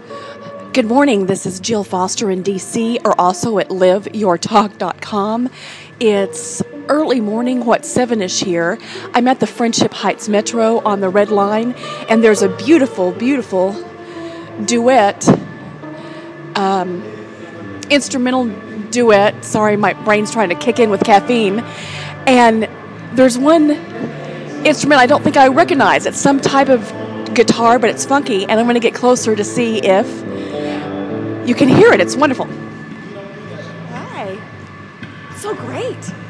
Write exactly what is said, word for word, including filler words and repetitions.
Good morning. This is Jill Foster in D C, or also at live your talk dot com. It's early morning, what, seven-ish here. I'm at the Friendship Heights Metro on the Red Line, and there's a beautiful, beautiful duet, um, instrumental duet. Sorry, my brain's trying to kick in with caffeine. And there's one instrument I don't think I recognize. It's some type of guitar, but it's funky, and I'm going to get closer to see if you can hear it. It's wonderful. Hi. So great.